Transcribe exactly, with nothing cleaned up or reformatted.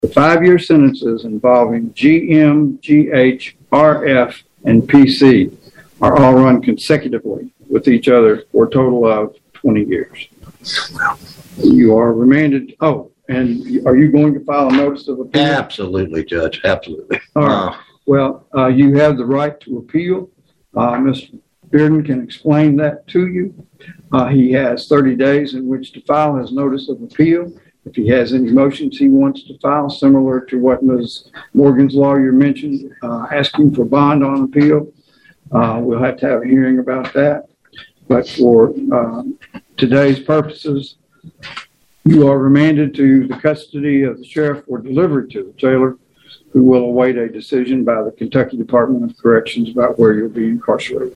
The five-year sentences involving G M, G H, R F, and P C are all run consecutively with each other for a total of twenty years. You are remanded. Oh, and are you going to file a notice of appeal? Absolutely, Judge. Absolutely. All right. Well, uh, you have the right to appeal. Uh, Mister Bearden can explain that to you. Uh, he has thirty days in which to file his notice of appeal. If he has any motions he wants to file, similar to what Miz Morgan's lawyer mentioned, uh, asking for bond on appeal, uh, we'll have to have a hearing about that. But for uh, today's purposes, you are remanded to the custody of the sheriff or delivered to the jailer, who will await a decision by the Kentucky Department of Corrections about where you'll be incarcerated.